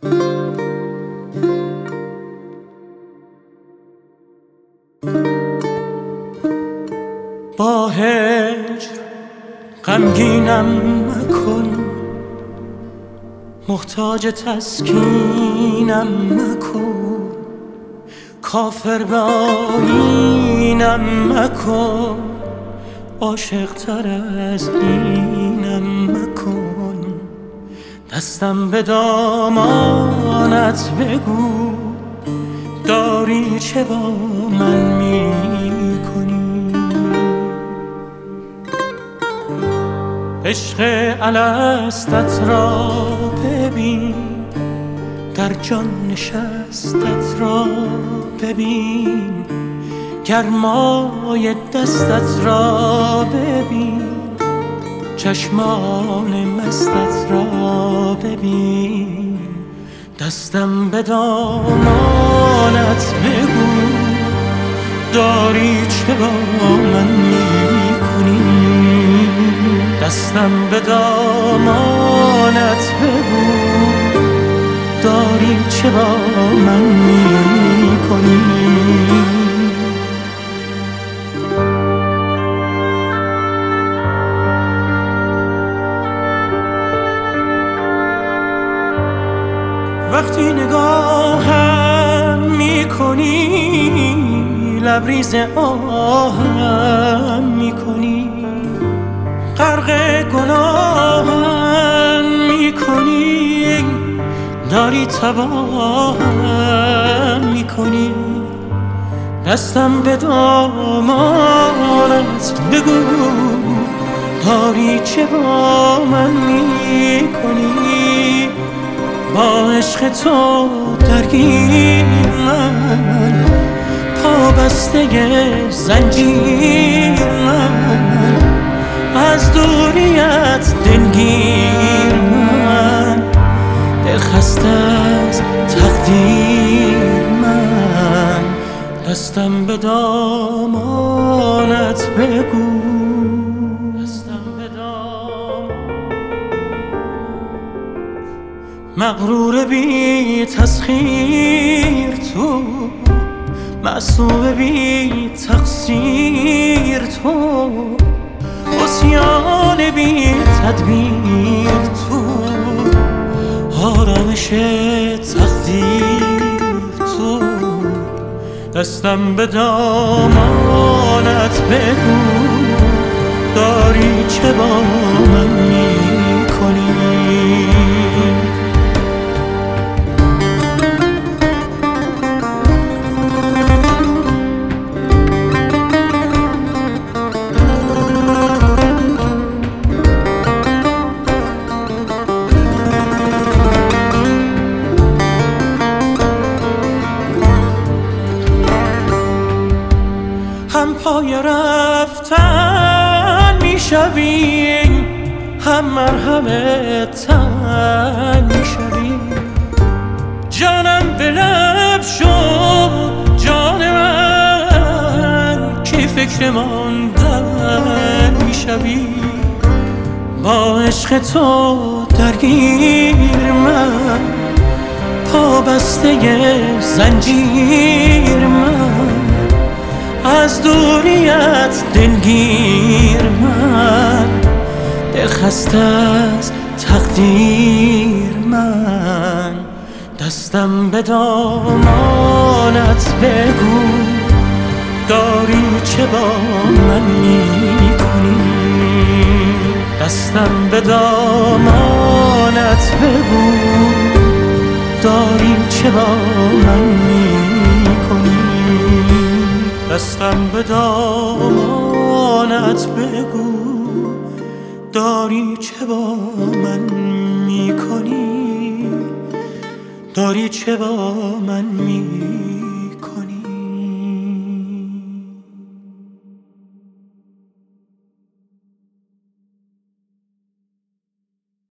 با هجر غمگینم مکن، محتاج تسکینم مکن، کافر به آیینم مکن، عاشق تر از اینم مکن. دستم به دامانت بگو، داری چه با من میکنی؟ عشق الستت را ببین، در جان نشستت را ببین، گرمای دستت را ببین، چشمان مستت را ببین. دستم به دامانت بگو، داری چه با من میکنی؟ دستم به دامانت بگو، داری چه با من میکنی؟ وقتی نگاهم میکنی، لبریز آهم میکنی، غرق گناهم میکنی، داری تباهم میکنی. دستم به دامانت بگو، داری چه با من میکنی؟ با عشق تو درگیر من، پابسته زنجیر من، از دوریت دلگیر من، دلخسته از تقدیر من. دستم به دامانت بگو، مغرور بی تسخیر تو، معصوم بی تقصیر تو، عصیان بی تدبیر تو، آرامش تقدیر تو. دستم به دامانت بگو، داری چه با من میکنی؟ هم پای رفتن میشوی، هم مرهم تن میشوی. جانم به لب شد جان من، که فکر ماندن میشوی. با عشق تو درگیر من، پابسته زنجیر من، از دوریت دلگیر من، دلخسته از تقدیر من. دستم به دامانت بگو، داری چه با من میکنی؟ دستم به دامانت بگو، داری چه با من میکنی؟ دستم به دامانت بگو، داری چه با من میکنی؟ داری چه با من میکنی؟